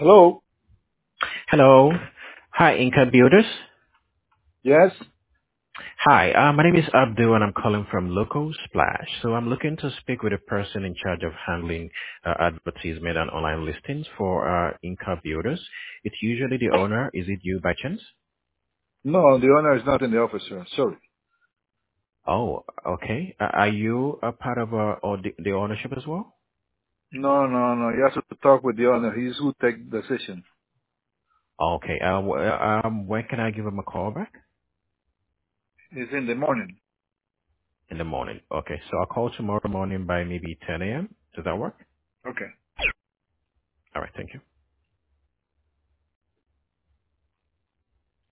Hello. Hello. Hi, Inca Builders. Yes. Hi, my name is Abdul and I'm calling from Local Splash. So I'm looking to speak with a person in charge of handling advertisement and online listings for Inca Builders. It's usually the owner. Is it you by chance? No, the owner is not in the office, sir. Sorry. Oh, okay. Are you a part of or the ownership as well? No, no, no. You have to talk with the owner. He's who take decision. Okay. When can I give him a call back? He's in the morning. In the morning. Okay. So I'll call tomorrow morning by maybe 10 a.m. Does that work? Okay. All right. Thank you.